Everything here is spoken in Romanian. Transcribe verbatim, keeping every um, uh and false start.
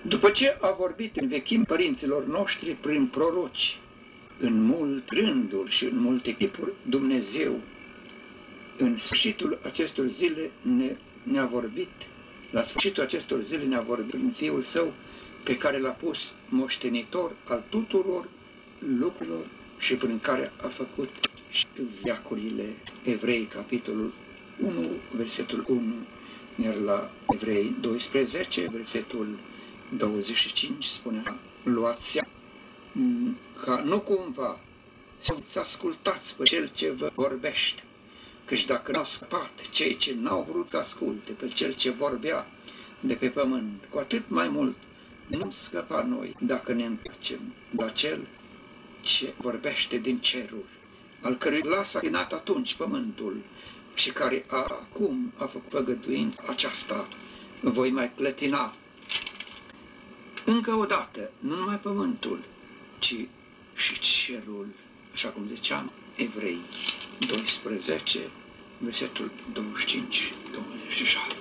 După ce a vorbit în vechime părinților noștri prin proroci, în mult rânduri și în multe tipuri, Dumnezeu, în sfârșitul acestor zile ne, ne-a vorbit, la sfârșitul acestor zile ne-a vorbit prin Fiul Său, pe care l-a pus moștenitor al tuturor lucrurilor și prin care a făcut și veacurile. Evrei, capitolul unu, versetul unu, iar la Evrei doisprezece, versetul douăzeci și cinci, spunea: luați seama ca nu cumva să ascultați pe cel ce vă vorbește, căci dacă n-au scăpat cei ce n-au vrut să asculte pe cel ce vorbea de pe pământ, cu atât mai mult nu scăpa noi dacă ne întoarcem la cel ce vorbește din ceruri, al cărui glas a clinat atunci pământul și care acum a făcut făgăduința aceasta: voi mai clătina încă o dată, nu numai pământul, ci și cerul, așa cum ziceam, Evrei doisprezece, versetul douăzeci și cinci douăzeci și șase.